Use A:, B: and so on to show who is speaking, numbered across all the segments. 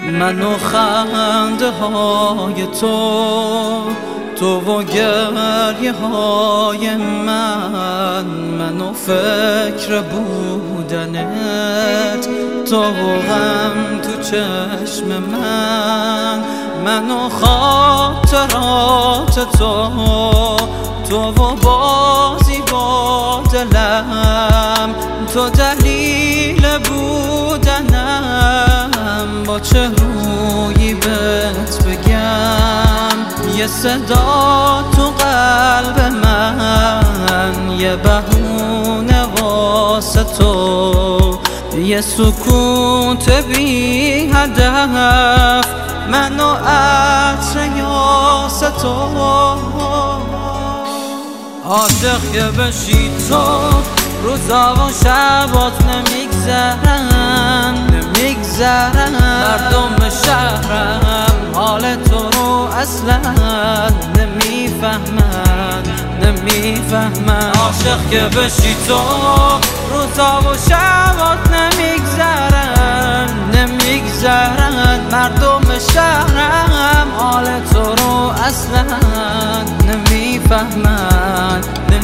A: من و خنده های تو و گریه های من و فکر بودنت، تو و غم تو چشم من و خاطرات تو و بازی با دلم، تو دلیل بودنم. با چه رویی بهت بگم، یه صدا تو قلب من، یه بهونه واسه تو، یه سکوت بی هدف، من و عطر یاس تو. عاشق که بشی تو، روزا و شبات نمیگذرن. مردم شهرم حال تو رو اصلا نمیفهمن. عاشق که بشی تو، روزا و شبات نمیگذرن. مردم شهرم حال تو رو اصلا نمیفهمن.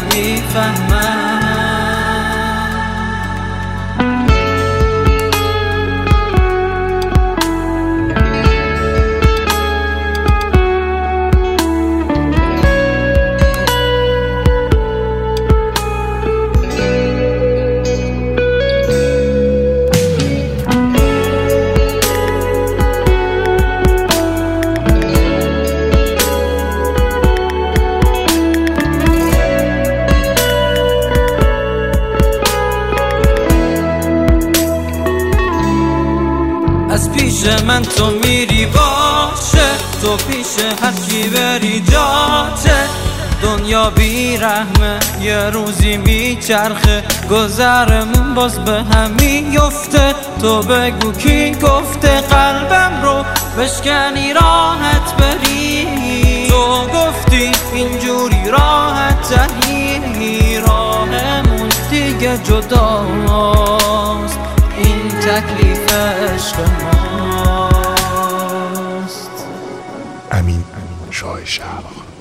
A: از پیش من تو میری باشه، تو پیش هر کی بری جاته. دنیا بی رحمه، یه روزی میچرخه، گذرمون باز به هم میفته. تو بگو کی گفته قلبم رو بشکنی راحت بری. تو گفتی اینجوری راحت تری، راهمون دیگه جداست، این تکلیف عشق ماست.
B: امین شاه شهباخ.